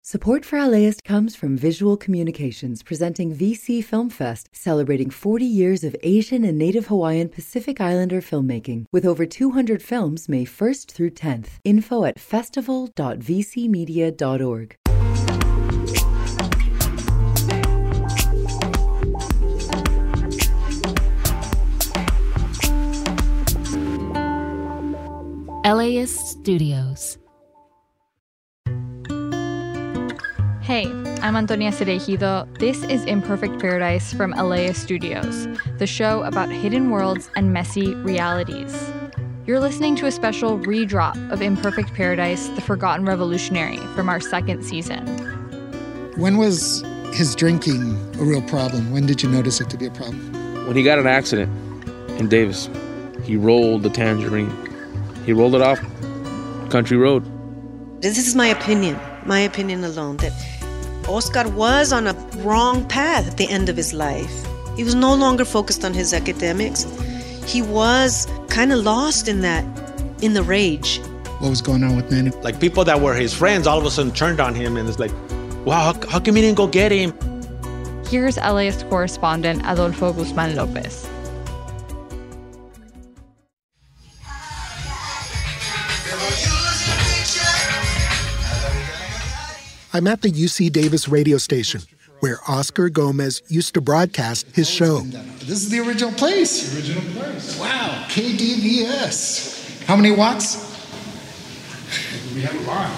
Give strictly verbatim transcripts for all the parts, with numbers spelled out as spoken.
Support for LAist comes from Visual Communications, presenting V C Film Fest, celebrating forty years of Asian and Native Hawaiian Pacific Islander filmmaking, with over two hundred films May first through tenth. Info at festival dot v c media dot org. LAist Studios. Hey, I'm Antonia Cereijido. This is Imperfect Paradise from LAist Studios, the show about hidden worlds and messy realities. You're listening to a special redrop of Imperfect Paradise, The Forgotten Revolutionary from our second season. When was his drinking a real problem? When did you notice it to be a problem? When he got in an accident in Davis, he rolled the tangerine. He rolled it off Country Road. This is my opinion, my opinion alone, that Oscar was on a wrong path at the end of his life. He was no longer focused on his academics. He was kind of lost in that, in the rage. What was going on with Manny? Like, people that were his friends all of a sudden turned on him, and it's like, wow, how, how come he didn't go get him? Here's LAist correspondent Adolfo Guzman Lopez. I'm at the U C Davis radio station, where Oscar Gomez used to broadcast his show. This is the original place. The original place. Wow, K D V S. How many watts? We have a lot.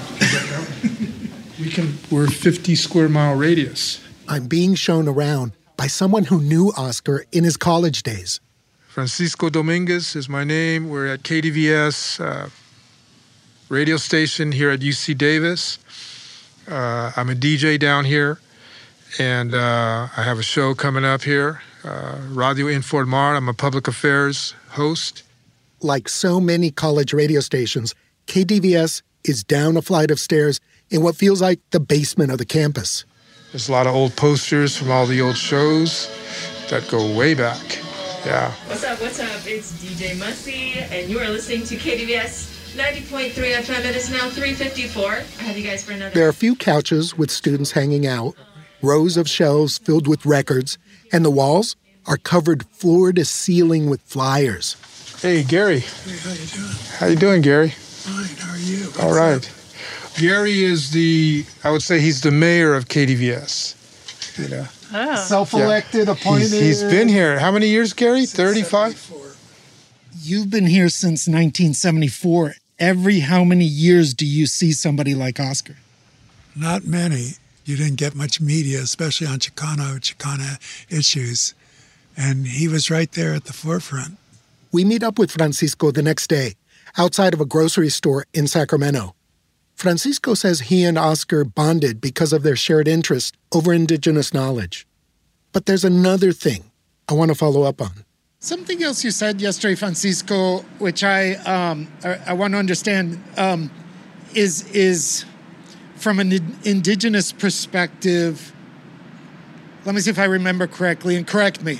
we can, we're a fifty square mile radius. I'm being shown around by someone who knew Oscar in his college days. Francisco Dominguez is my name. We're at K D V S uh, radio station here at U C Davis. Uh, I'm a D J down here, and uh, I have a show coming up here, uh, Radio Informar. I'm a public affairs host. Like so many college radio stations, K D V S is down a flight of stairs in what feels like the basement of the campus. There's a lot of old posters from all the old shows that go way back. Yeah. What's up, what's up? It's D J Mussy, and you are listening to K D V S ninety point three F M. It is now three fifty-four. I have you guys for another... There are a few couches with students hanging out, rows of shelves filled with records, and the walls are covered floor to ceiling with flyers. Hey, Gary. Hey, how you doing? How you doing, Gary? Fine, how are you? What's All right. up? Gary is the, I would say he's the mayor of K D V S. You know? Oh. Self-elected, Yeah. appointed. He's, he's been here. How many years, Gary? thirty-five? You've been here since nineteen seventy-four. Every how many years do you see somebody like Oscar? Not many. You didn't get much media, especially on Chicano, Chicana issues. And he was right there at the forefront. We meet up with Francisco the next day, outside of a grocery store in Sacramento. Francisco says he and Oscar bonded because of their shared interest over indigenous knowledge. But there's another thing I want to follow up on. Something else you said yesterday, Francisco, which I um, I, I want to understand, um, is is from an indigenous perspective. Let me see if I remember correctly, and correct me.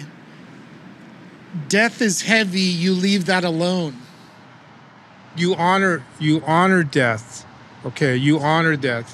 Death is heavy. You leave that alone. You honor, you honor death. Okay, you honor death.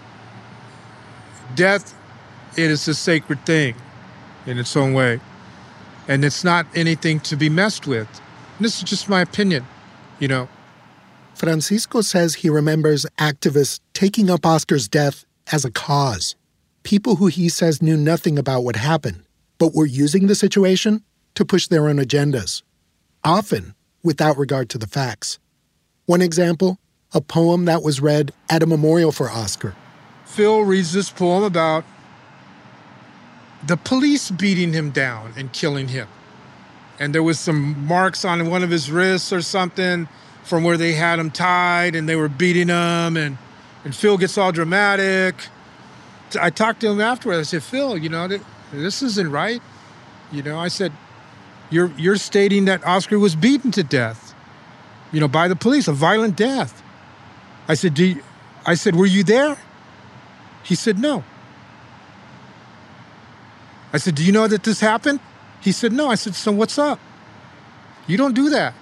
Death, it is a sacred thing in its own way. And it's not anything to be messed with. And this is just my opinion, you know. Francisco says he remembers activists taking up Oscar's death as a cause. People who he says knew nothing about what happened, but were using the situation to push their own agendas, often without regard to the facts. One example, a poem that was read at a memorial for Oscar. Phil reads this poem about the police beating him down and killing him. And there was some marks on one of his wrists or something from where they had him tied and they were beating him, and, and Phil gets all dramatic. I talked to him afterwards. I said, Phil, you know, this isn't right. You know, I said, you're you're stating that Oscar was beaten to death, you know, by the police, a violent death. I said, Do you, I said, were you there? He said, no. I said, do you know that this happened? He said, no. I said, so what's up? You don't do that.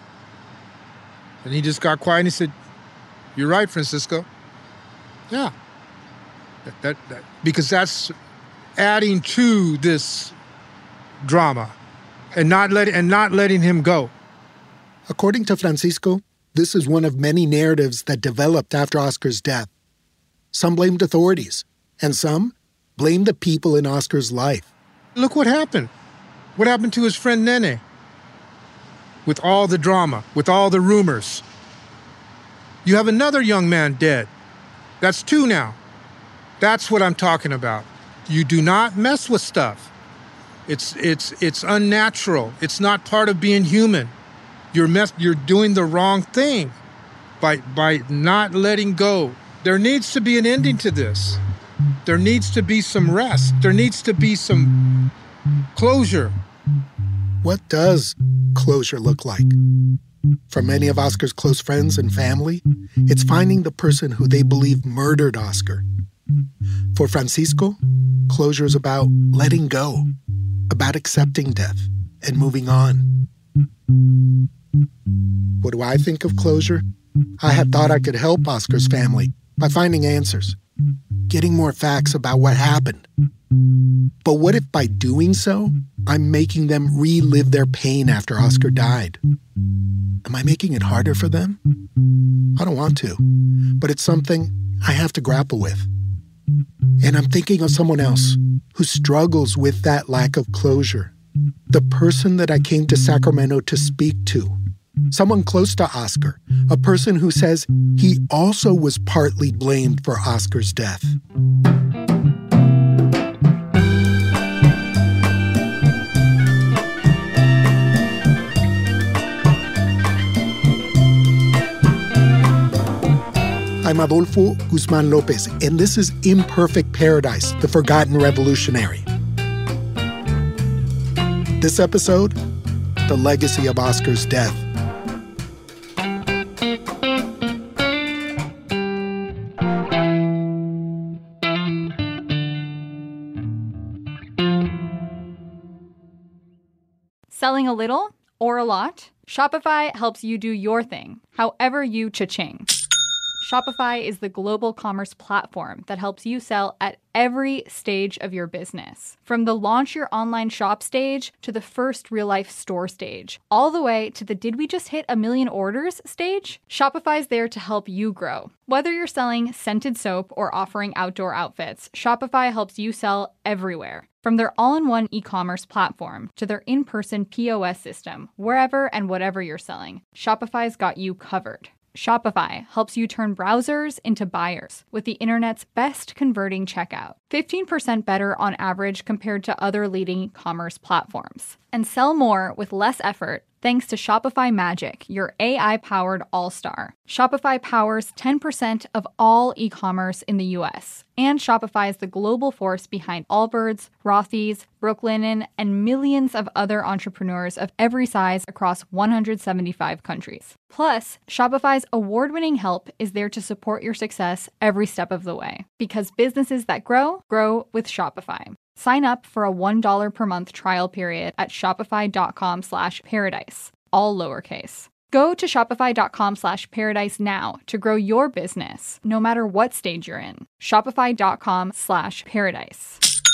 And he just got quiet and he said, you're right, Francisco. Yeah. That, that, that, because that's adding to this drama and not let, and not letting him go. According to Francisco, this is one of many narratives that developed after Oscar's death. Some blamed authorities, and some blamed the people in Oscar's life. Look what happened. What happened to his friend Nene? With all the drama, with all the rumors. You have another young man dead. That's two now. That's what I'm talking about. You do not mess with stuff. It's it's it's unnatural. It's not part of being human. You're mess you're doing the wrong thing by by not letting go. There needs to be an ending to this. There needs to be some rest. There needs to be some closure. What does closure look like? For many of Oscar's close friends and family, it's finding the person who they believe murdered Oscar. For Francisco, closure is about letting go, about accepting death and moving on. What do I think of closure? I had thought I could help Oscar's family by finding answers, getting more facts about what happened. But what if by doing so, I'm making them relive their pain after Oscar died? Am I making it harder for them? I don't want to, but it's something I have to grapple with. And I'm thinking of someone else who struggles with that lack of closure. The person that I came to Sacramento to speak to. Someone close to Oscar, a person who says he also was partly blamed for Oscar's death. I'm Adolfo Guzman Lopez, and this is Imperfect Paradise, The Forgotten Revolutionary. This episode, the legacy of Oscar's death. Selling a little or a lot? Shopify helps you do your thing, however you cha-ching. Shopify is the global commerce platform that helps you sell at every stage of your business. From the launch your online shop stage to the first real-life store stage, all the way to the did we just hit a million orders stage? Shopify's there to help you grow. Whether you're selling scented soap or offering outdoor outfits, Shopify helps you sell everywhere. From their all-in-one e-commerce platform to their in-person P O S system, wherever and whatever you're selling, Shopify's got you covered. Shopify helps you turn browsers into buyers with the internet's best converting checkout. fifteen percent better on average compared to other leading commerce platforms. And sell more with less effort thanks to Shopify Magic, your A I-powered all-star. Shopify powers ten percent of all e-commerce in the U S. And Shopify is the global force behind Allbirds, Rothy's, Brooklinen, and millions of other entrepreneurs of every size across one hundred seventy-five countries. Plus, Shopify's award-winning help is there to support your success every step of the way. Because businesses that grow, grow with Shopify. Sign up for a one dollar per month trial period at shopify.com slash paradise, all lowercase. Go to shopify.com slash paradise now to grow your business, no matter what stage you're in. Shopify.com slash paradise.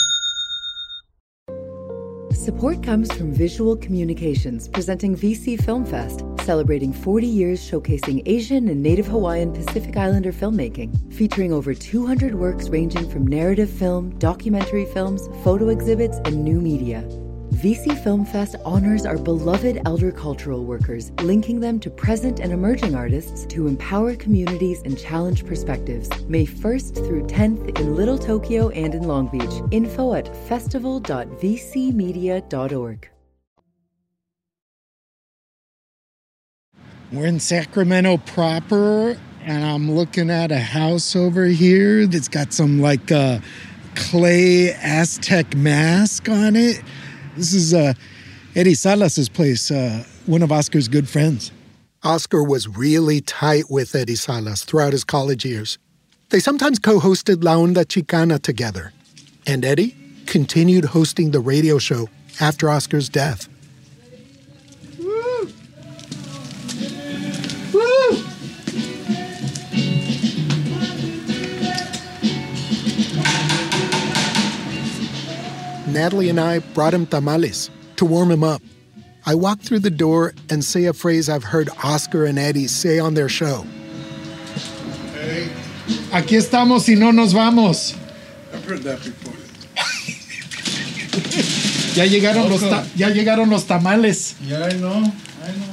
Support comes from Visual Communications, presenting V C Film Fest, celebrating forty years showcasing Asian and Native Hawaiian Pacific Islander filmmaking, featuring over two hundred works ranging from narrative film, documentary films, photo exhibits, and new media. V C Film Fest honors our beloved elder cultural workers, linking them to present and emerging artists to empower communities and challenge perspectives. May first through tenth in Little Tokyo and in Long Beach. Info at festival dot v c media dot org. We're in Sacramento proper, and I'm looking at a house over here that's got some like uh, clay Aztec mask on it. This is uh, Eddie Salas' place, uh, one of Oscar's good friends. Oscar was really tight with Eddie Salas throughout his college years. They sometimes co-hosted La Onda Chicana together. And Eddie continued hosting the radio show after Oscar's death. Woo! Woo! Natalie and I brought him tamales to warm him up. I walk through the door and say a phrase I've heard Oscar and Eddie say on their show. Hey, aquí estamos y no nos vamos. I've heard that before. ya, llegaron los ta- ya llegaron los tamales. Yeah, I know. I know.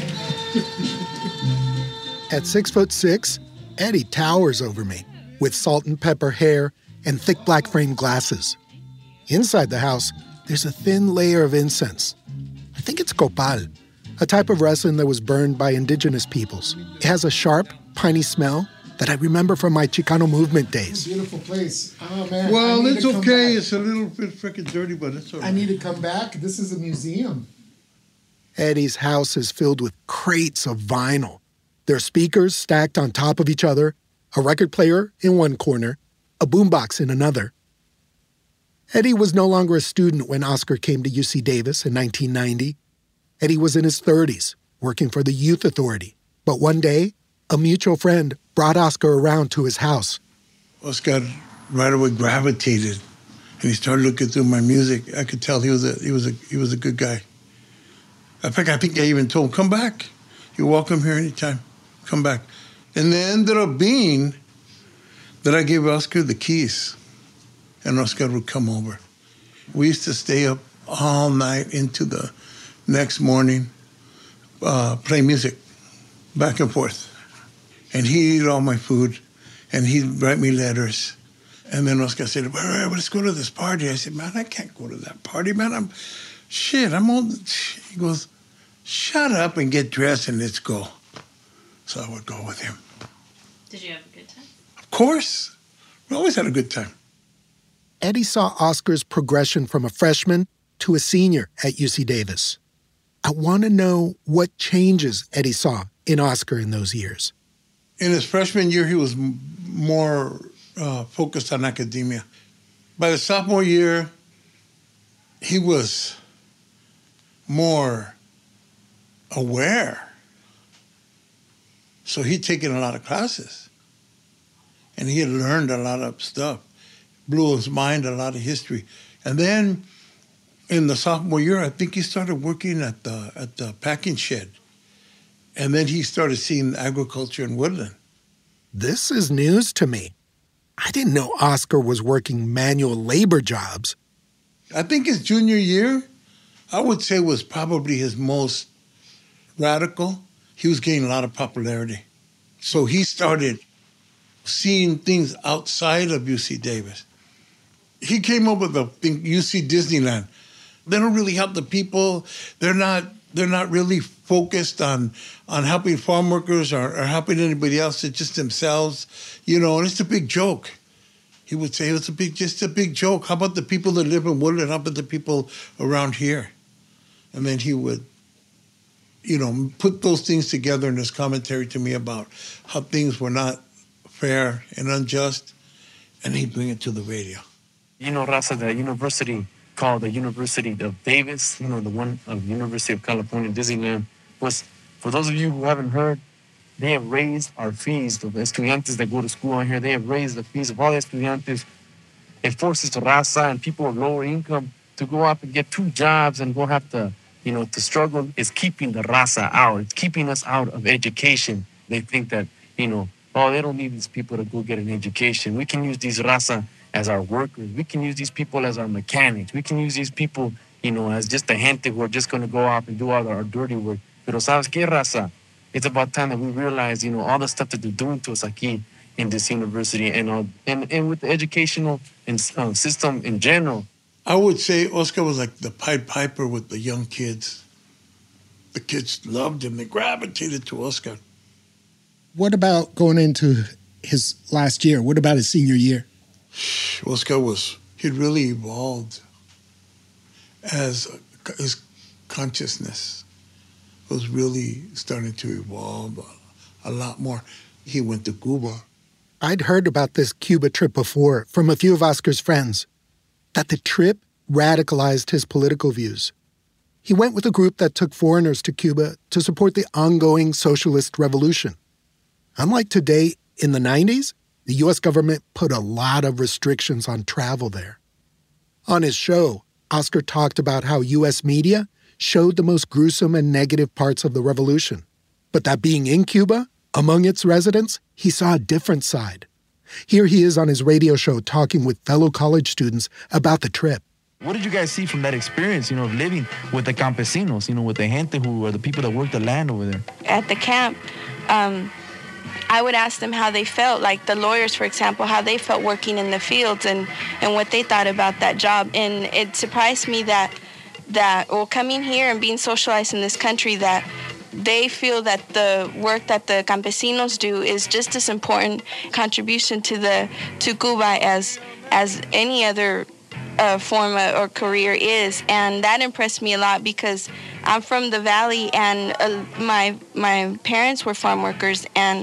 At six foot six, Eddie towers over me with salt and pepper hair and thick black framed glasses. Inside the house, there's a thin layer of incense. I think it's copal, a type of resin that was burned by indigenous peoples. It has a sharp, piney smell that I remember from my Chicano movement days. Beautiful place. Oh, man. Well, it's okay. It's a little bit freaking dirty, but it's all right. I need to come back. This is a museum. Eddie's house is filled with crates of vinyl. There are speakers stacked on top of each other, a record player in one corner, a boombox in another. Eddie was no longer a student when Oscar came to U C Davis in nineteen ninety. Eddie was in his thirties, working for the Youth Authority. But one day, a mutual friend brought Oscar around to his house. Oscar right away gravitated, and he started looking through my music. I could tell he was a he was a he was a good guy. In fact, I think I even told him, "Come back. You're welcome here anytime. Come back." And it ended up being that I gave Oscar the keys, and Oscar would come over. We used to stay up all night into the next morning, uh, play music, back and forth. And he'd eat all my food, and he'd write me letters. And then Oscar said, well, let's go to this party. I said, man, I can't go to that party, man. I'm, shit, I'm all, he goes, shut up and get dressed and let's go. So I would go with him. Did you have a good time? Of course. We always had a good time. Eddie saw Oscar's progression from a freshman to a senior at U C Davis. I want to know what changes Eddie saw in Oscar in those years. In his freshman year, he was m- more uh, focused on academia. By the sophomore year, he was more aware. So he'd taken a lot of classes, and he had learned a lot of stuff, blew his mind a lot of history. And then in the sophomore year, I think he started working at the at the packing shed. And then he started seeing agriculture in Woodland. This is news to me. I didn't know Oscar was working manual labor jobs. I think his junior year, I would say, was probably his most radical. He was gaining a lot of popularity. So he started seeing things outside of U C Davis. He came up with the thing, U C Disneyland. They don't really help the people. They're not they're not really focused on on helping farm workers or, or helping anybody else. It's just themselves, you know, and it's a big joke. He would say it's a big just a big joke. How about the people that live in Woodland? How about the people around here? And then he would, you know, put those things together in his commentary to me about how things were not fair and unjust, and he'd bring it to the radio. You know, Raza, the university called the University of Davis, you know, the one of University of California, Disneyland, was, for those of you who haven't heard, they have raised our fees. The estudiantes that go to school on here, they have raised the fees of all the estudiantes. It forces Raza and people of lower income to go out and get two jobs and go have to, you know, to struggle. It's keeping the Raza out. It's keeping us out of education. They think that, you know, oh, they don't need these people to go get an education. We can use these Raza as our workers. We can use these people as our mechanics. We can use these people, you know, as just a gente who are just going to go off and do all our dirty work. Pero sabes qué, Raza? It's about time that we realize, you know, all the stuff that they're doing to us aquí in this university and all, and, and with the educational and, uh, system in general. I would say Oscar was like the Pied Piper with the young kids. The kids loved him. They gravitated to Oscar. What about going into his last year? What about his senior year? Oscar was, he'd really evolved as his consciousness was really starting to evolve a, a lot more. He went to Cuba. I'd heard about this Cuba trip before from a few of Oscar's friends, that the trip radicalized his political views. He went with a group that took foreigners to Cuba to support the ongoing socialist revolution. Unlike today, in the nineties, the U S government put a lot of restrictions on travel there. On his show, Oscar talked about how U S media showed the most gruesome and negative parts of the revolution. But that being in Cuba, among its residents, he saw a different side. Here he is on his radio show talking with fellow college students about the trip. What did you guys see from that experience, you know, of living with the campesinos, you know, with the gente who are the people that work the land over there? At the camp, um, I would ask them how they felt, like the lawyers, for example, how they felt working in the fields and, and what they thought about that job. And it surprised me that, that, well, coming here and being socialized in this country, that they feel that the work that the campesinos do is just as important contribution to the to Cuba as as any other uh, form of, or career is, and that impressed me a lot because I'm from the valley and uh, my my parents were farm workers, and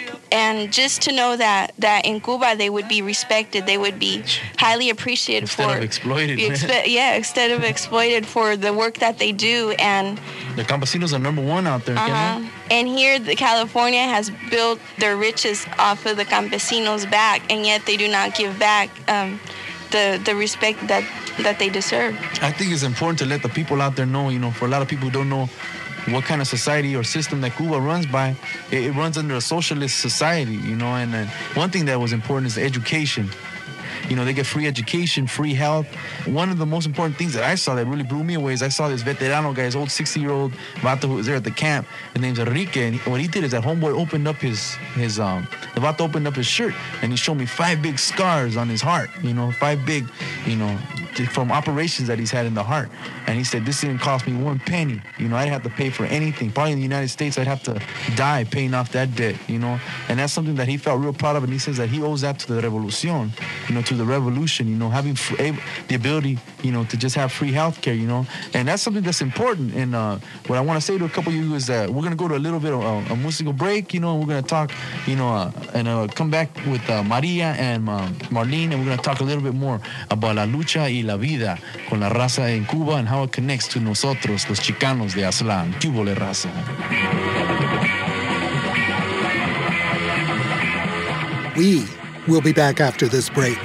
and just to know that that in Cuba they would be respected, they would be highly appreciated instead for of exploited. Expe- yeah, instead of exploited for the work that they do. And the campesinos are number one out there. Uh-huh. And here, the California has built their riches off of the campesinos' back, and yet they do not give back um, the the respect that that they deserve. I think it's important to let the people out there know, you know, for a lot of people who don't know what kind of society or system that Cuba runs by, it, it runs under a socialist society, you know, and uh, one thing that was important is education. You know, they get free education, free health. One of the most important things that I saw that really blew me away is I saw this veterano guy, this old sixty-year-old vato who was there at the camp. His name's Enrique, and what he did is that homeboy opened up his, his um, the vato opened up his shirt, and he showed me five big scars on his heart, you know, five big, you know, from operations that he's had in the heart. And he said, this didn't cost me one penny. You know, I'd have to pay for anything. Probably in the United States, I'd have to die paying off that debt, you know. And that's something that he felt real proud of, and he says that he owes that to the revolution, you know, to the revolution, you know, having free, the ability, you know, to just have free health care, you know. And that's something that's important. And uh, what I want to say to a couple of you is that we're going to go to a little bit of a, a musical break, you know, and we're going to talk, you know, uh, and uh, come back with uh, Maria and uh, Marlene, and we're going to talk a little bit more about la lucha y la vida con la raza en Cuba and how it connects to nosotros, los Chicanos de Aztlán. ¿Qué hubo, le raza? We will be back after this break.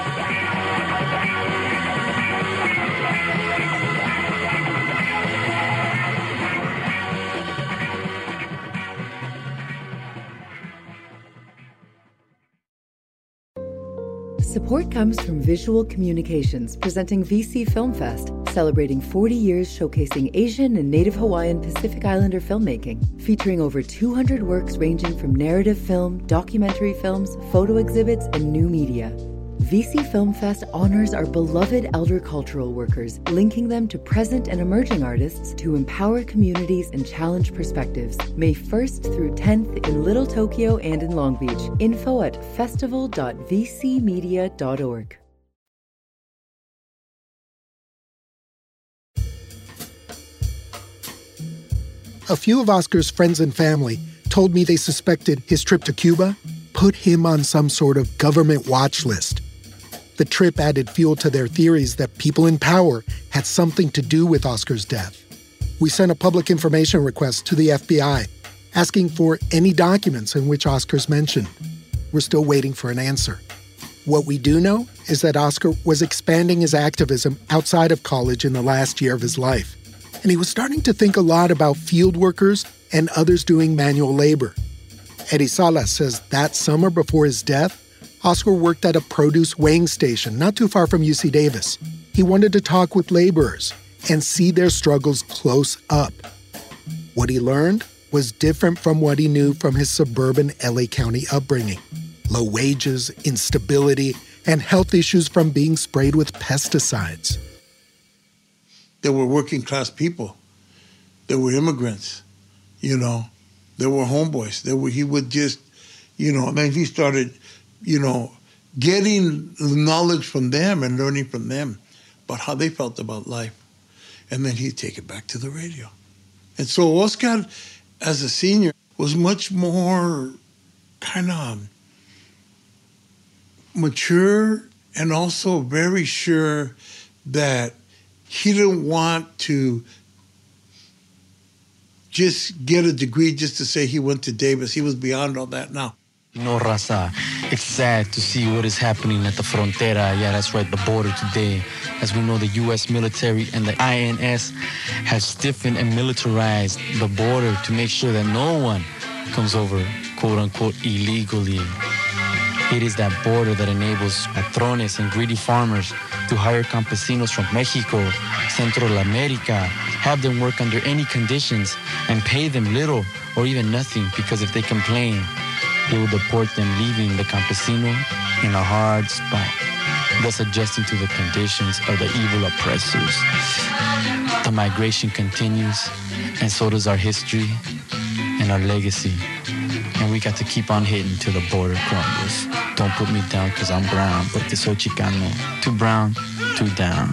Support comes from Visual Communications, presenting V C Film Fest, celebrating forty years showcasing Asian and Native Hawaiian Pacific Islander filmmaking, featuring over two hundred works ranging from narrative film, documentary films, photo exhibits, and new media. V C Film Fest honors our beloved elder cultural workers, linking them to present and emerging artists to empower communities and challenge perspectives. May first through tenth in Little Tokyo and in Long Beach. Info at festival dot v c media dot org. A few of Oscar's friends and family told me they suspected his trip to Cuba put him on some sort of government watch list. The trip added fuel to their theories that people in power had something to do with Oscar's death. We sent a public information request to the F B I, asking for any documents in which Oscar's mentioned. We're still waiting for an answer. What we do know is that Oscar was expanding his activism outside of college in the last year of his life, and he was starting to think a lot about field workers and others doing manual labor. Eddie Salas says that summer before his death, Oscar worked at a produce weighing station not too far from U C Davis. He wanted to talk with laborers and see their struggles close up. What he learned was different from what he knew from his suburban L A County upbringing. Low wages, instability, and health issues from being sprayed with pesticides. There were working class people. There were immigrants, you know. There were homeboys. There were, he would just, you know, then he started, you know, getting knowledge from them and learning from them about how they felt about life. And then he'd take it back to the radio. And so Oscar, as a senior, was much more kind of mature and also very sure that he didn't want to just get a degree just to say he went to Davis. He was beyond all that now. You know, Raza, it's sad to see what is happening at the frontera. Yeah, that's right, the border today. As we know, the U S military and the I N S have stiffened and militarized the border to make sure that no one comes over, quote-unquote, illegally. It is that border that enables patrones and greedy farmers to hire campesinos from Mexico, Central America, have them work under any conditions, and pay them little or even nothing, because if they complain, they will deport them, leaving the campesino in a hard spot, thus adjusting to the conditions of the evil oppressors. The migration continues, and so does our history and our legacy. And we got to keep on hitting till the border crumbles. Don't put me down because I'm brown, porque soy Chicano. Too brown, too down.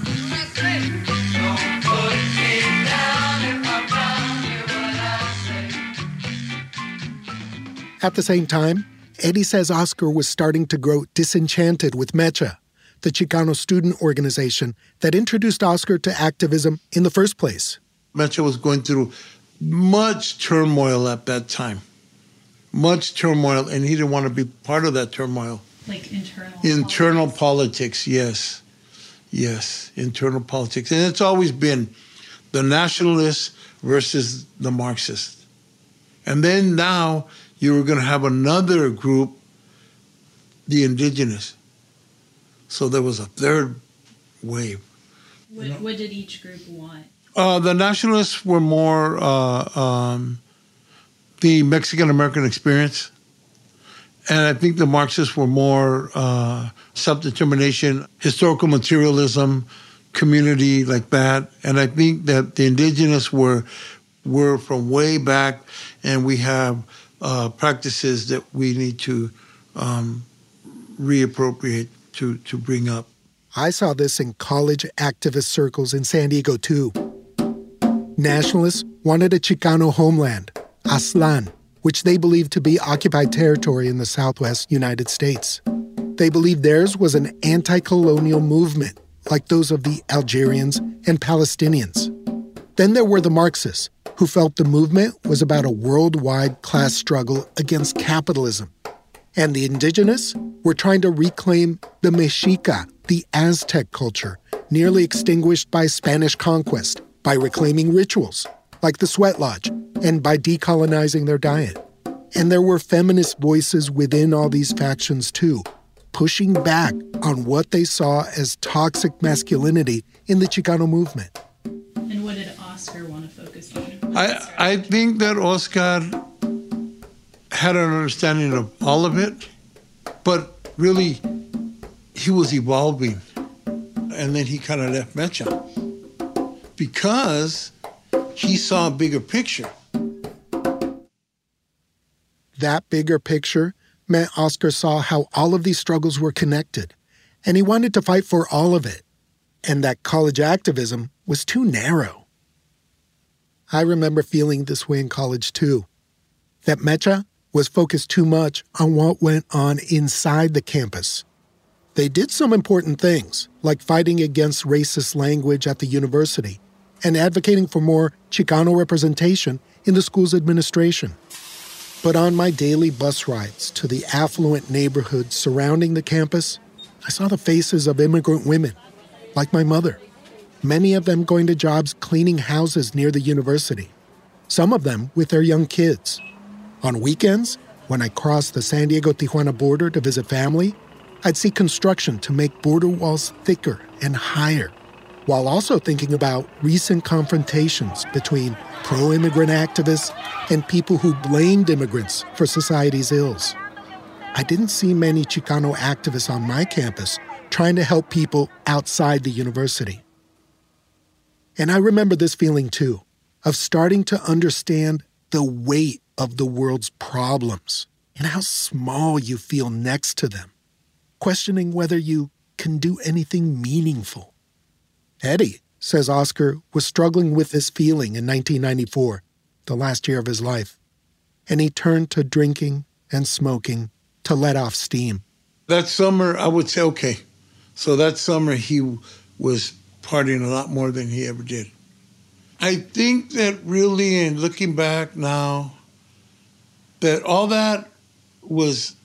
At the same time, Eddie says Oscar was starting to grow disenchanted with Mecha, the Chicano student organization that introduced Oscar to activism in the first place. Mecha was going through much turmoil at that time. Much turmoil, and he didn't want to be part of that turmoil. Like internal Internal politics, politics yes. Yes, internal politics. And it's always been the nationalists versus the Marxists. And then now you were going to have another group, the indigenous. So there was a third wave. What, what did each group want? Uh, the nationalists were more uh, um, the Mexican-American experience. And I think the Marxists were more uh, self-determination, historical materialism, community, like that. And I think that the indigenous were were from way back, and we have uh, practices that we need to um, reappropriate, to, to bring up. I saw this in college activist circles in San Diego, too. Nationalists wanted a Chicano homeland, Aztlán, which they believed to be occupied territory in the southwest United States. They believed theirs was an anti-colonial movement, like those of the Algerians and Palestinians. Then there were the Marxists, who felt the movement was about a worldwide class struggle against capitalism. And the indigenous were trying to reclaim the Mexica, the Aztec culture, nearly extinguished by Spanish conquest, by reclaiming rituals, like the sweat lodge, and by decolonizing their diet. And there were feminist voices within all these factions too, pushing back on what they saw as toxic masculinity in the Chicano movement. And what did Oscar want to focus on? I, I think that Oscar had an understanding of all of it, but really he was evolving. And then he kind of left Mecha because he saw a bigger picture. That bigger picture meant Oscar saw how all of these struggles were connected, and he wanted to fight for all of it, and that college activism was too narrow. I remember feeling this way in college too, that Mecha was focused too much on what went on inside the campus. They did some important things, like fighting against racist language at the university and advocating for more Chicano representation in the school's administration. But on my daily bus rides to the affluent neighborhoods surrounding the campus, I saw the faces of immigrant women, like my mother, many of them going to jobs cleaning houses near the university, some of them with their young kids. On weekends, when I crossed the San Diego-Tijuana border to visit family, I'd see construction to make border walls thicker and higher, while also thinking about recent confrontations between pro-immigrant activists and people who blamed immigrants for society's ills. I didn't see many Chicano activists on my campus trying to help people outside the university. And I remember this feeling too, of starting to understand the weight of the world's problems and how small you feel next to them, questioning whether you can do anything meaningful. Eddie says Oscar was struggling with this feeling in nineteen ninety-four, the last year of his life, and he turned to drinking and smoking to let off steam. That summer, I would say, okay, so that summer he was partying a lot more than he ever did. I think that really, in looking back now, that all that was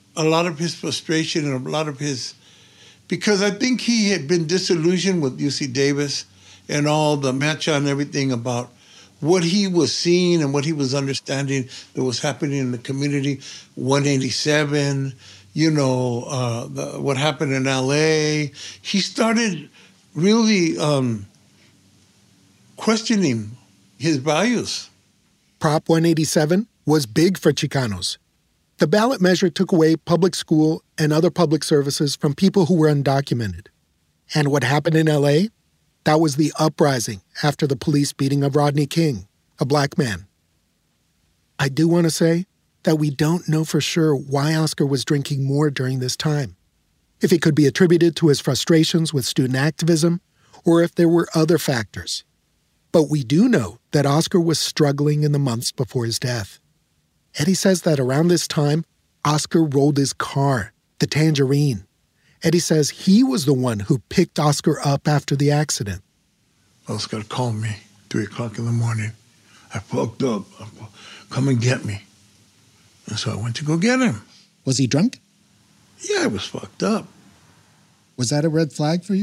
a lot of his frustration and a lot of his, because I think he had been disillusioned with U C Davis and all the matcha and everything about what he was seeing and what he was understanding that was happening in the community. one eighty-seven, you know, uh, the, what happened in L A. He started really um, questioning his values. Prop one eighty-seven was big for Chicanos. The ballot measure took away public school and other public services from people who were undocumented. And what happened in L A? That was the uprising after the police beating of Rodney King, a black man. I do want to say that we don't know for sure why Oscar was drinking more during this time. If it could be attributed to his frustrations with student activism, or if there were other factors. But we do know that Oscar was struggling in the months before his death. Eddie says that around this time, Oscar rolled his car, the Tangerine. Eddie says he was the one who picked Oscar up after the accident. Oscar called me three o'clock in the morning. I fucked up. Come and get me. And so I went to go get him. Was he drunk? Yeah, I was fucked up. Was that a red flag for you?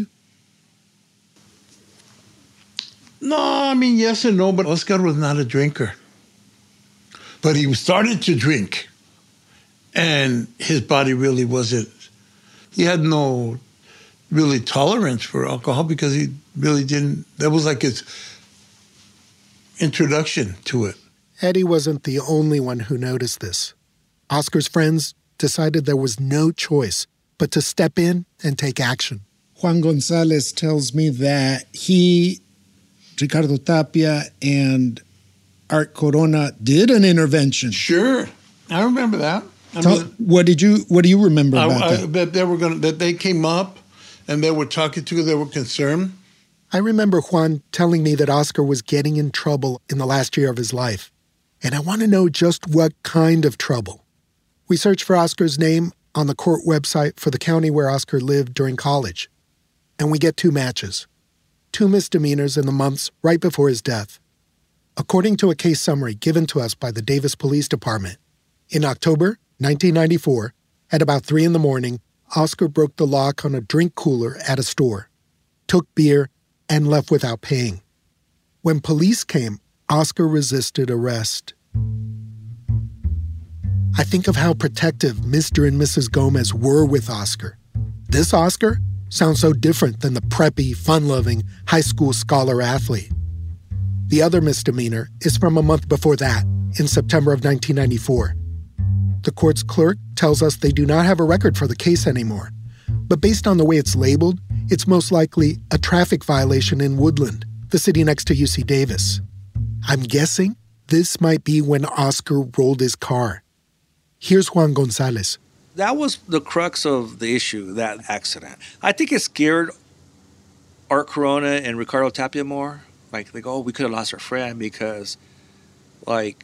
No, I mean, yes and no, but Oscar was not a drinker. But he started to drink. And his body really wasn't, he had no really tolerance for alcohol because he really didn't, that was like his introduction to it. Eddie wasn't the only one who noticed this. Oscar's friends decided there was no choice but to step in and take action. Juan Gonzalez tells me that he, Ricardo Tapia, and Art Corona did an intervention. Sure. I remember that. I Tell, mean, what did you What do you remember about I, I, that? that they were going that they came up and they were talking to, they were concerned. I remember Juan telling me that Oscar was getting in trouble in the last year of his life. And I want to know just what kind of trouble. We searched for Oscar's name on the court website for the county where Oscar lived during college. And we get two matches. Two misdemeanors in the months right before his death. According to a case summary given to us by the Davis Police Department, in October nineteen ninety-four, at about three in the morning, Oscar broke the lock on a drink cooler at a store, took beer, and left without paying. When police came, Oscar resisted arrest. I think of how protective Mister and Missus Gomez were with Oscar. This Oscar sounds so different than the preppy, fun-loving, high school scholar athlete. The other misdemeanor is from a month before that, in September of nineteen ninety-four. The court's clerk tells us they do not have a record for the case anymore. But based on the way it's labeled, it's most likely a traffic violation in Woodland, the city next to U C Davis. I'm guessing this might be when Oscar rolled his car. Here's Juan Gonzalez. That was the crux of the issue, that accident. I think it scared Art Corona and Ricardo Tapia more. Like, they go, oh, we could have lost our friend because, like,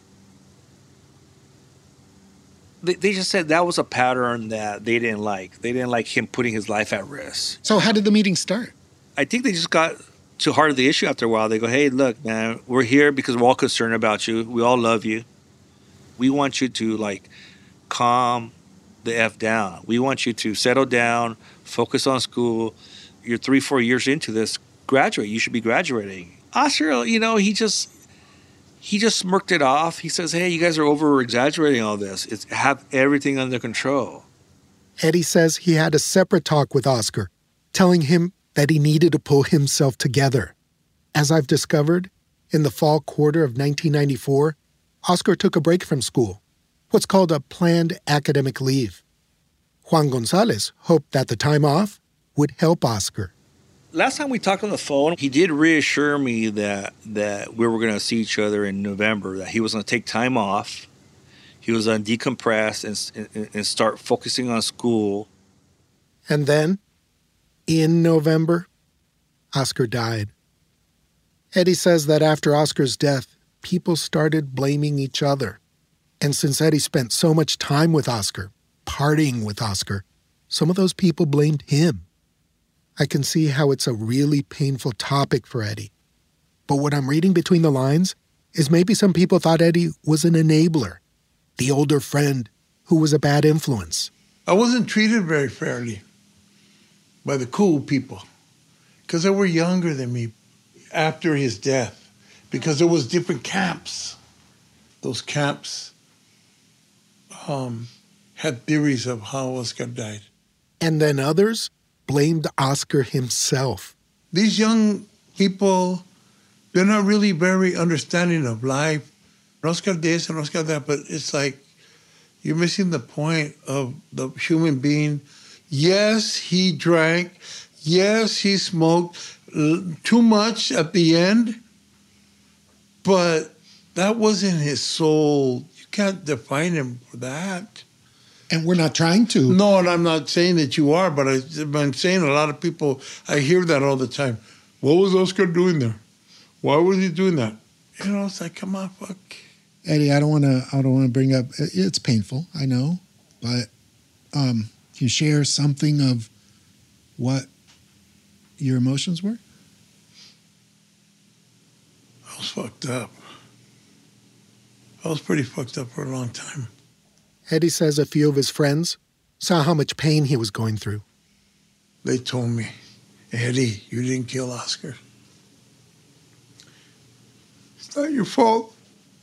they, they just said that was a pattern that they didn't like. They didn't like him putting his life at risk. So how did the meeting start? I think they just got to heart of the issue after a while. They go, hey, look, man, we're here because we're all concerned about you. We all love you. We want you to, like, calm the F down. We want you to settle down, focus on school. You're three, four years into this. Graduate. You should be graduating. Oscar, you know, he just he just smirked it off. He says, hey, you guys are over-exaggerating all this. It's have everything under control. Eddie says he had a separate talk with Oscar, telling him that he needed to pull himself together. As I've discovered, in the fall quarter of nineteen ninety-four, Oscar took a break from school, what's called a planned academic leave. Juan Gonzalez hoped that the time off would help Oscar. Last time we talked on the phone, he did reassure me that that we were going to see each other in November, that he was going to take time off. He was going to decompress and, and, and start focusing on school. And then, in November, Oscar died. Eddie says that after Oscar's death, people started blaming each other. And since Eddie spent so much time with Oscar, partying with Oscar, some of those people blamed him. I can see how it's a really painful topic for Eddie. But what I'm reading between the lines is maybe some people thought Eddie was an enabler, the older friend who was a bad influence. I wasn't treated very fairly by the cool people because they were younger than me after his death, because there was different camps. Those camps um, had theories of how Oscar died. And then others blamed Oscar himself. These young people, they're not really very understanding of life. Oscar this and Oscar that, but it's like you're missing the point of the human being. Yes, he drank. Yes, he smoked too much at the end, but that wasn't his soul. You can't define him for that. And we're not trying to. No, and I'm not saying that you are, but I, I'm saying a lot of people, I hear that all the time. What was Oscar doing there? Why was he doing that? You know, it's like, come on, fuck. Eddie, I don't want to. I don't want to bring up. It's painful, I know, but um, can you share something of what your emotions were? I was fucked up. I was pretty fucked up for a long time. Eddie says a few of his friends saw how much pain he was going through. They told me, Eddie, you didn't kill Oscar. It's not your fault.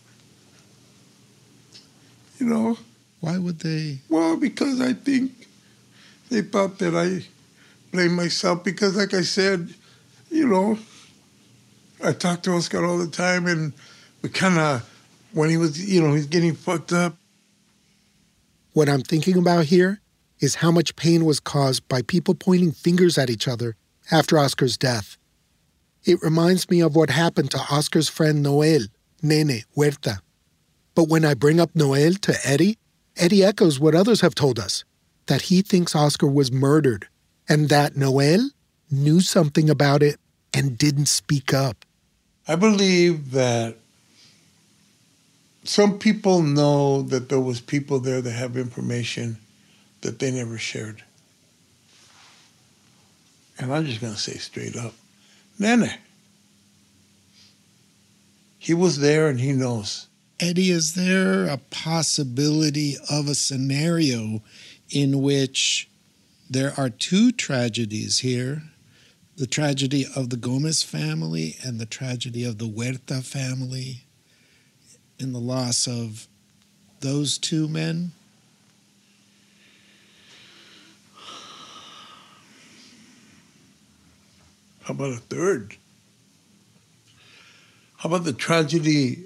You know? Why would they? Well, because I think they thought that I blamed myself because, like I said, you know, I talked to Oscar all the time, and we kind of, when he was, you know, he's getting fucked up. What I'm thinking about here is how much pain was caused by people pointing fingers at each other after Oscar's death. It reminds me of what happened to Oscar's friend Noel, Nene Huerta. But when I bring up Noel to Eddie, Eddie echoes what others have told us, that he thinks Oscar was murdered, and that Noel knew something about it and didn't speak up. I believe that some people know that there was people there that have information that they never shared. And I'm just going to say straight up, Nene. He was there and he knows. Eddie, is there a possibility of a scenario in which there are two tragedies here, the tragedy of the Gomez family and the tragedy of the Huerta family, in the loss of those two men? How about a third? How about the tragedy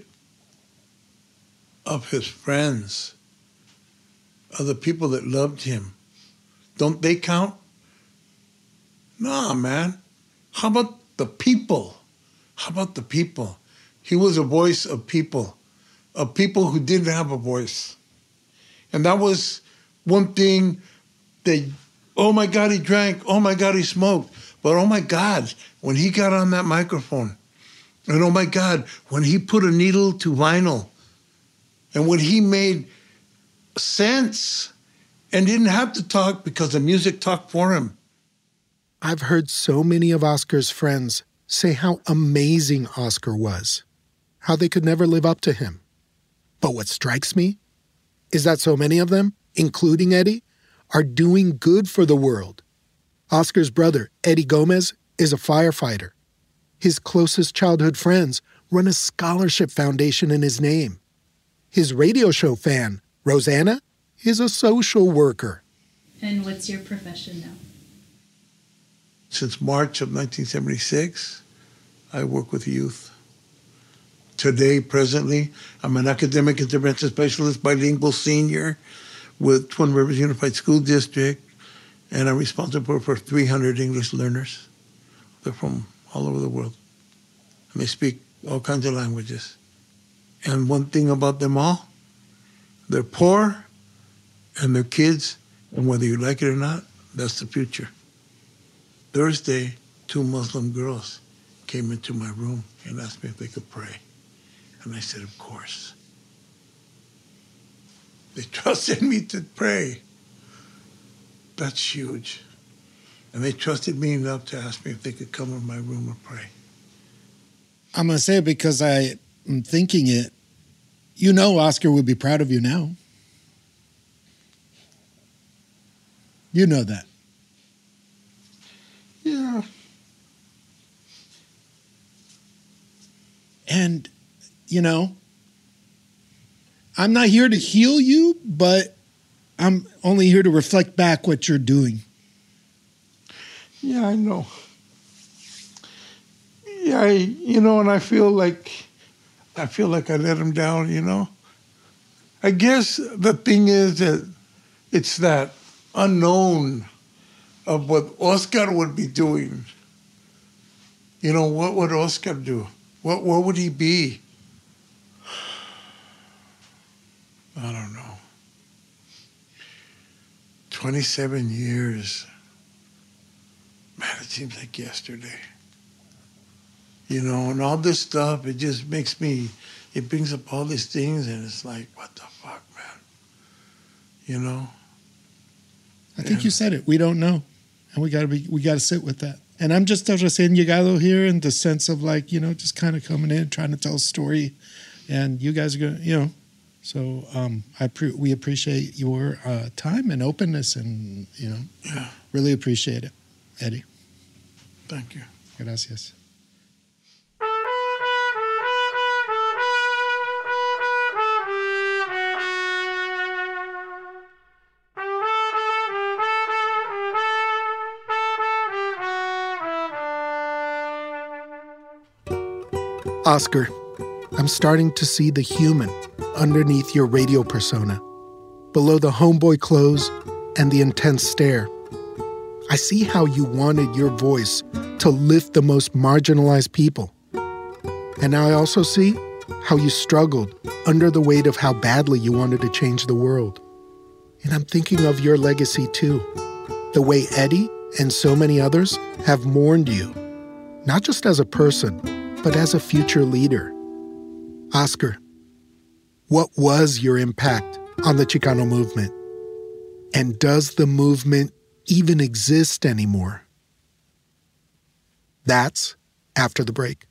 of his friends, of the people that loved him? Don't they count? Nah, man. How about the people? How about the people? He was a voice of people, of people who didn't have a voice. And that was one thing that, oh my God, he drank, oh my God, he smoked. But oh my God, when he got on that microphone, and oh my God, when he put a needle to vinyl, and when he made sense and didn't have to talk because the music talked for him. I've heard so many of Oscar's friends say how amazing Oscar was, how they could never live up to him. But what strikes me is that so many of them, including Eddie, are doing good for the world. Oscar's brother, Eddie Gomez, is a firefighter. His closest childhood friends run a scholarship foundation in his name. His radio show fan, Rosanna, is a social worker. And what's your profession now? Since March of nineteen seventy-six, I work with youth. Today, presently, I'm an academic intervention specialist, bilingual senior with Twin Rivers Unified School District, and I'm responsible for three hundred English learners. They're from all over the world, and they speak all kinds of languages. And one thing about them all, they're poor, and they're kids, and whether you like it or not, that's the future. Thursday, two Muslim girls came into my room and asked me if they could pray. And I said, of course. They trusted me to pray. That's huge. And they trusted me enough to ask me if they could come in my room and pray. I'm going to say it because I am thinking it. You know Oscar would be proud of you now. You know that. Yeah. And, you know, I'm not here to heal you, but I'm only here to reflect back what you're doing. Yeah, I know. Yeah, I, you know, and I feel like, I feel like I let him down, you know? I guess the thing is that it's that unknown of what Oscar would be doing. You know, what would Oscar do? What, what would he be? I don't know. twenty-seven years. Man, it seems like yesterday. You know, and all this stuff, it just makes me, it brings up all these things, and it's like, what the fuck, man? You know? I think and, you said it. We don't know. And we gotta be we gotta sit with that. And I'm just recién llegado here in the sense of like, you know, just kind of coming in, trying to tell a story. And you guys are gonna, you know, so um, I pre- we appreciate your uh, time and openness, and, you know, yeah. really appreciate it, Eddie. Thank you. Gracias. Oscar, I'm starting to see the human underneath your radio persona, below the homeboy clothes and the intense stare. I see how you wanted your voice to lift the most marginalized people. And now I also see how you struggled under the weight of how badly you wanted to change the world. And I'm thinking of your legacy too, the way Eddie and so many others have mourned you, not just as a person, but as a future leader. Oscar, what was your impact on the Chicano movement? And does the movement even exist anymore? That's after the break.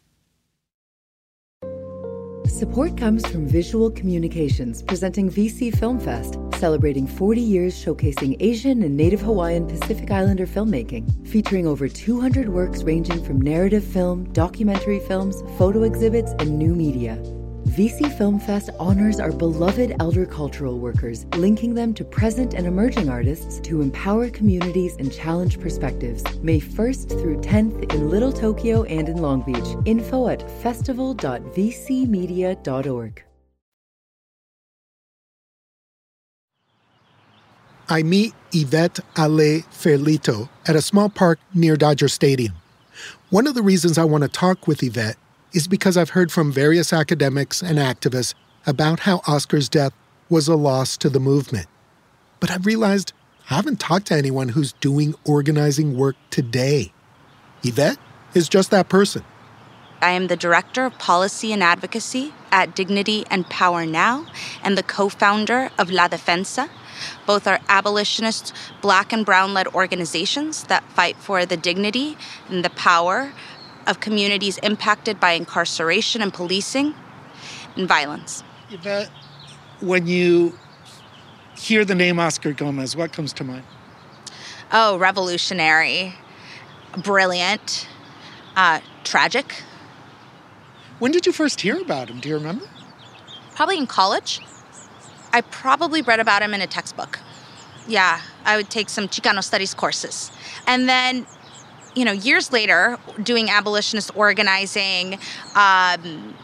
Support comes from Visual Communications, presenting V C Film Fest, celebrating forty years showcasing Asian and Native Hawaiian Pacific Islander filmmaking, featuring over two hundred works ranging from narrative film, documentary films, photo exhibits, and new media. V C Film Fest honors our beloved elder cultural workers, linking them to present and emerging artists to empower communities and challenge perspectives. May first through tenth in Little Tokyo and in Long Beach. Info at festival dot v c media dot org. I meet Yvette Ale Ferlito at a small park near Dodger Stadium. One of the reasons I want to talk with Yvette is because I've heard from various academics and activists about how Oscar's death was a loss to the movement. But I've realized I haven't talked to anyone who's doing organizing work today. Yvette is just that person. I am the Director of Policy and Advocacy at Dignity and Power Now and the co-founder of La Defensa. Both are abolitionist Black and brown-led organizations that fight for the dignity and the power of communities impacted by incarceration and policing and violence. Yvette, when you hear the name Oscar Gomez, what comes to mind? Oh, revolutionary, brilliant, uh, tragic. When did you first hear about him? Do you remember? Probably in college. I probably read about him in a textbook. Yeah, I would take some Chicano studies courses. And then, you know, years later, doing abolitionist organizing, um,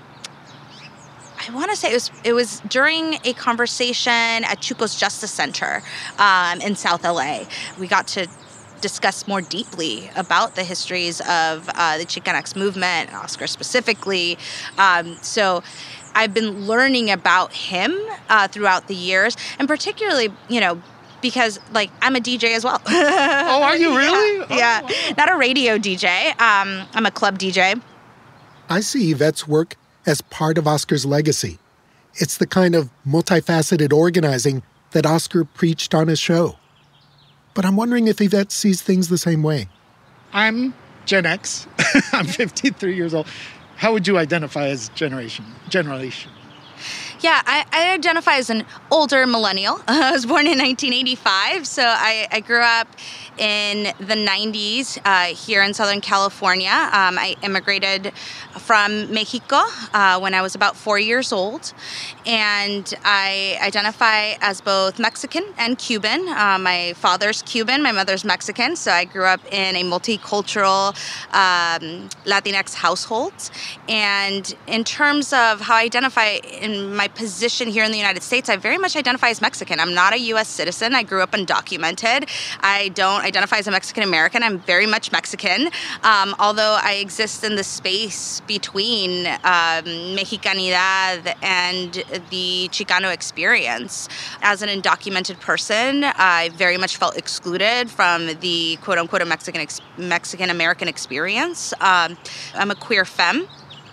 I want to say it was it was during a conversation at Chuco's Justice Center um, in South L A. We got to discuss more deeply about the histories of uh, the Chicanx movement, Oscar specifically. Um, so I've been learning about him uh, throughout the years, and particularly, you know, because, like, I'm a D J as well. Oh, are you really? Yeah, yeah. Oh, wow. Not a radio D J. Um, I'm a club D J. I see Yvette's work as part of Oscar's legacy. It's the kind of multifaceted organizing that Oscar preached on his show. But I'm wondering if Yvette sees things the same way. I'm Gen X. I'm fifty-three years old. How would you identify as generation? Generation? Yeah, I, I identify as an older millennial. I was born in nineteen eighty-five, so I, I grew up in the nineties uh, here in Southern California. Um, I immigrated from Mexico uh, when I was about four years old, and I identify as both Mexican and Cuban. Uh, my father's Cuban, my mother's Mexican, so I grew up in a multicultural um, Latinx household. And in terms of how I identify in my position here in the United States, I very much identify as Mexican. I'm not a U S citizen. I grew up undocumented. I don't identify as a Mexican American. I'm very much Mexican, um, although I exist in the space between um, Mexicanidad and the Chicano experience. As an undocumented person, I very much felt excluded from the quote-unquote Mexican ex- Mexican American experience. Um, I'm a queer femme.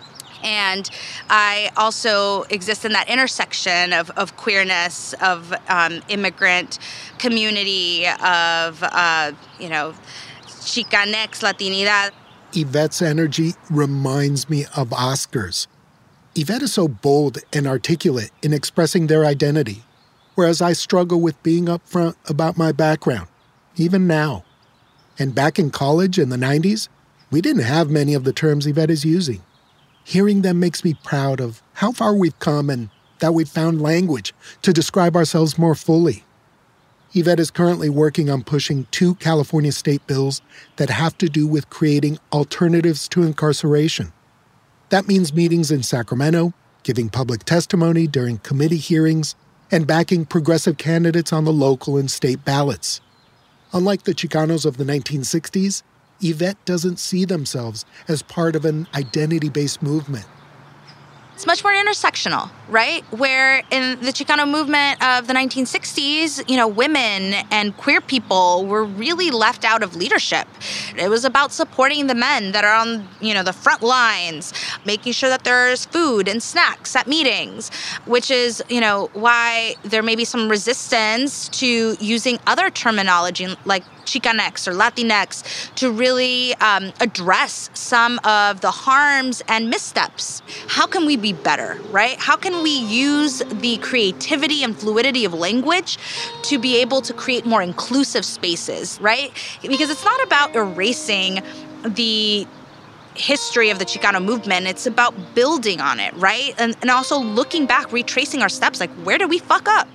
And I also exist in that intersection of, of queerness, of um, immigrant community, of, uh, you know, Chicanx, Latinidad. Yvette's energy reminds me of Oscar's. Yvette is so bold and articulate in expressing their identity, whereas I struggle with being upfront about my background, even now. And back in college in the nineties, we didn't have many of the terms Yvette is using. Hearing them makes me proud of how far we've come and that we've found language to describe ourselves more fully. Yvette is currently working on pushing two California state bills that have to do with creating alternatives to incarceration. That means meetings in Sacramento, giving public testimony during committee hearings, and backing progressive candidates on the local and state ballots. Unlike the Chicanos of the nineteen sixties, Yvette doesn't see themselves as part of an identity-based movement. It's much more intersectional, right? Where in the Chicano movement of the nineteen sixties, you know, women and queer people were really left out of leadership. It was about supporting the men that are on, you know, the front lines, making sure that there's food and snacks at meetings, which is, you know, why there may be some resistance to using other terminology like Chicanx or Latinx to really um, address some of the harms and missteps. How can we be better, right? How can we use the creativity and fluidity of language to be able to create more inclusive spaces, right? Because it's not about erasing the history of the Chicano movement. It's about building on it, right? And, and also looking back, retracing our steps, like where did we fuck up?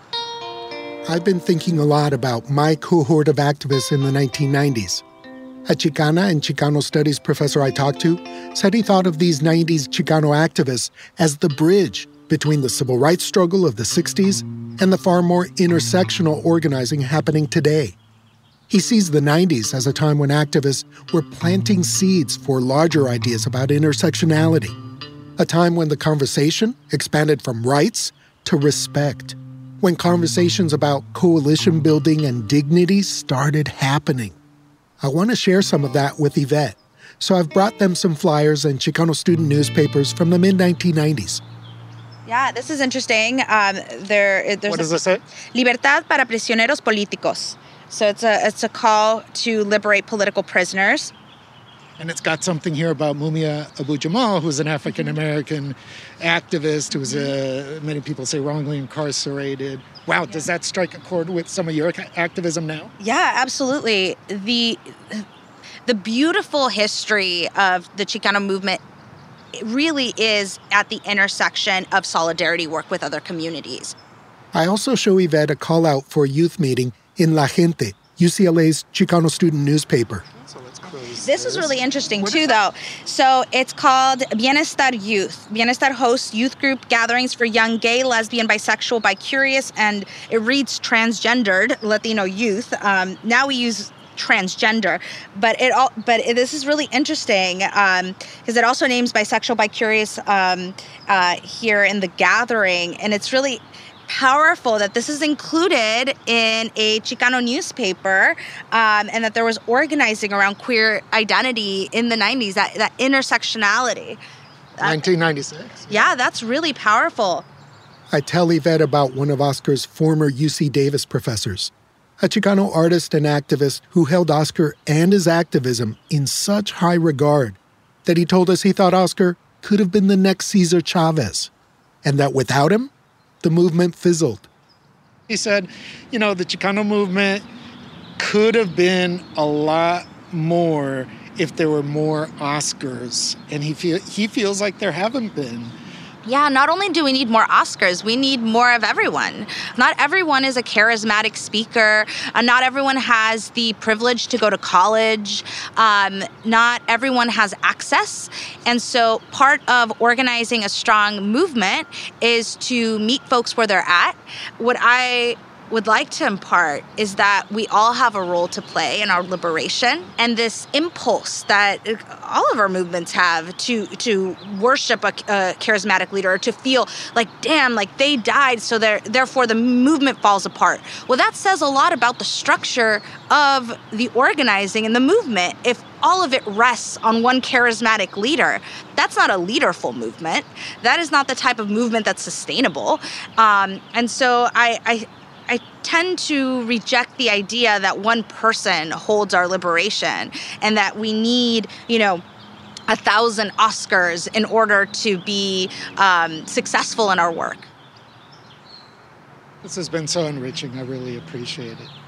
I've been thinking a lot about my cohort of activists in the nineteen nineties. A Chicana and Chicano studies professor I talked to said he thought of these nineties Chicano activists as the bridge between the civil rights struggle of the sixties and the far more intersectional organizing happening today. He sees the nineties as a time when activists were planting seeds for larger ideas about intersectionality, a time when the conversation expanded from rights to respect, when conversations about coalition building and dignity started happening. I want to share some of that with Yvette, so I've brought them some flyers and Chicano student newspapers from the mid nineteen nineties. Yeah, this is interesting. Um, there, there's What does this say? Libertad para prisioneros políticos. So it's a it's a call to liberate political prisoners. And it's got something here about Mumia Abu-Jamal, who's an African-American activist who was, uh, many people say, wrongly incarcerated. Wow, does that strike a chord with some of your activism now? Yeah, absolutely. The, the beautiful history of the Chicano movement really is at the intersection of solidarity work with other communities. I also show Yvette a call out for a youth meeting in La Gente, U C L A's Chicano student newspaper. This is really interesting, too, though. So it's called Bienestar Youth. Bienestar hosts youth group gatherings for young gay, lesbian, bisexual, bicurious, and it reads transgendered Latino youth. Um, now we use transgender, but it all. But it, this is really interesting because um, it also names bisexual, bicurious um, uh, here in the gathering, and it's really powerful that this is included in a Chicano newspaper um, and that there was organizing around queer identity in the nineties, that, that intersectionality. nineteen ninety-six? Yeah, that's really powerful. I tell Yvette about one of Oscar's former U C Davis professors, a Chicano artist and activist who held Oscar and his activism in such high regard that he told us he thought Oscar could have been the next Cesar Chavez. and that without him, the movement fizzled. He said, you know, the Chicano movement could have been a lot more if there were more Oscars, and he feel he feels like there haven't been. Yeah, not only do we need more Oscars, we need more of everyone. Not everyone is a charismatic speaker. Uh, not everyone has the privilege to go to college. Um, not everyone has access. And so part of organizing a strong movement is to meet folks where they're at. What I would like to impart is that we all have a role to play in our liberation, and this impulse that all of our movements have to to worship a, a charismatic leader, or to feel like, damn, like they died, so therefore the movement falls apart. Well, that says a lot about the structure of the organizing and the movement. If all of it rests on one charismatic leader, that's not a leaderful movement. That is not the type of movement that's sustainable. Um, and so I, I I tend to reject the idea that one person holds our liberation and that we need, you know, a thousand Oscars in order to be um, successful in our work. This has been so enriching. I really appreciate it.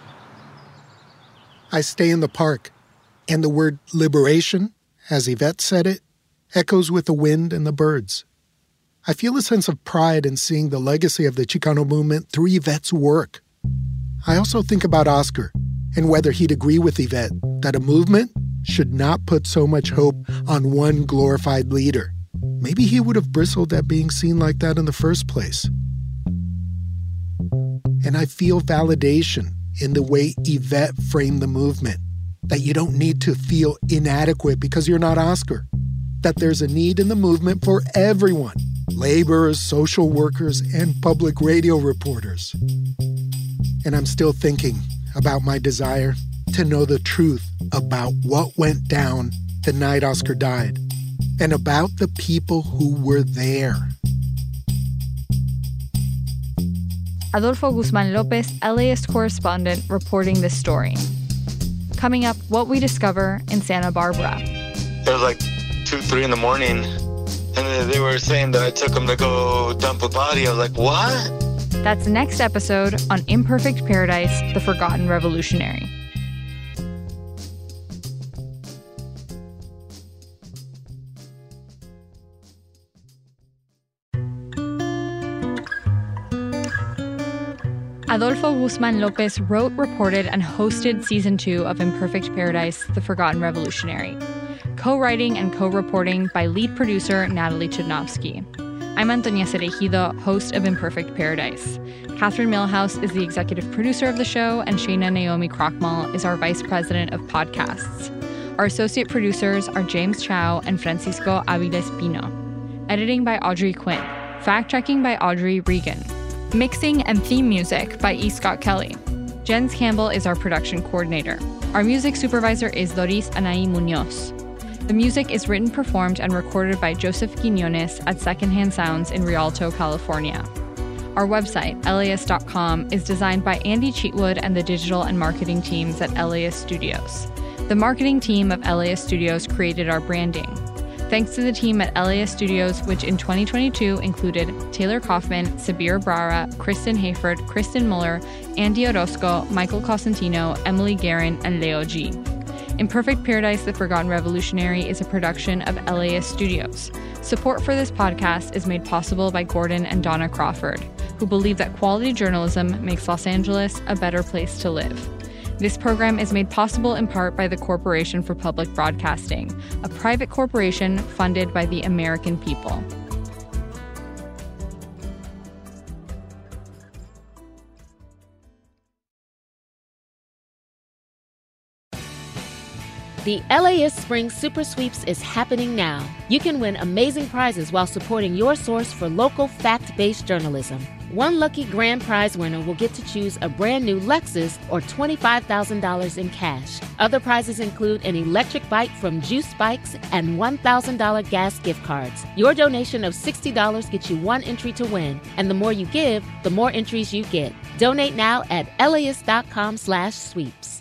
I stay in the park, and the word liberation, as Yvette said it, echoes with the wind and the birds. I feel a sense of pride in seeing the legacy of the Chicano movement through Yvette's work. I also think about Oscar and whether he'd agree with Yvette that a movement should not put so much hope on one glorified leader. Maybe he would have bristled at being seen like that in the first place. And I feel validation in the way Yvette framed the movement, that you don't need to feel inadequate because you're not Oscar, that there's a need in the movement for everyone. Laborers, social workers, and public radio reporters. And I'm still thinking about my desire to know the truth about what went down the night Oscar died, and about the people who were there. Adolfo Guzman Lopez, LAist correspondent, reporting this story. Coming up, what we discover in Santa Barbara. It was like two, three in the morning. And they were saying that I took them to go dump a body. I was like, what? That's next episode on Imperfect Paradise, The Forgotten Revolutionary. Adolfo Guzman Lopez wrote, reported, and hosted Season two of Imperfect Paradise, The Forgotten Revolutionary. Co-writing and co-reporting by lead producer Natalie Chudnovsky. I'm Antonia Cereijido, host of Imperfect Paradise. Catherine Millhouse is the executive producer of the show, and Shayna Naomi Krochmal is our vice president of podcasts. Our associate producers are James Chow and Francisco Avila Espino. Editing by Audrey Quinn. Fact-checking by Audrey Regan. Mixing and theme music by E. Scott Kelly. Jens Campbell is our production coordinator. Our music supervisor is Doris Anaí Munoz. The music is written, performed, and recorded by Joseph Quinones at Secondhand Sounds in Rialto, California. Our website, L A S dot com, is designed by Andy Cheatwood and the digital and marketing teams at LAist Studios. The marketing team of LAist Studios created our branding. Thanks to the team at LAist Studios, which in twenty twenty-two included Taylor Kaufman, Sabir Brara, Kristen Hayford, Kristen Muller, Andy Orozco, Michael Cosentino, Emily Guerin, and Leo G. Imperfect Paradise, The Forgotten Revolutionary is a production of LAist Studios. Support for this podcast is made possible by Gordon and Donna Crawford, who believe that quality journalism makes Los Angeles a better place to live. This program is made possible in part by the Corporation for Public Broadcasting, a private corporation funded by the American people. The LAist Spring Super Sweeps is happening now. You can win amazing prizes while supporting your source for local fact-based journalism. One lucky grand prize winner will get to choose a brand new Lexus or twenty-five thousand dollars in cash. Other prizes include an electric bike from Juice Bikes and one thousand dollars gas gift cards. Your donation of sixty dollars gets you one entry to win, and the more you give, the more entries you get. Donate now at L A ist dot com slash sweeps.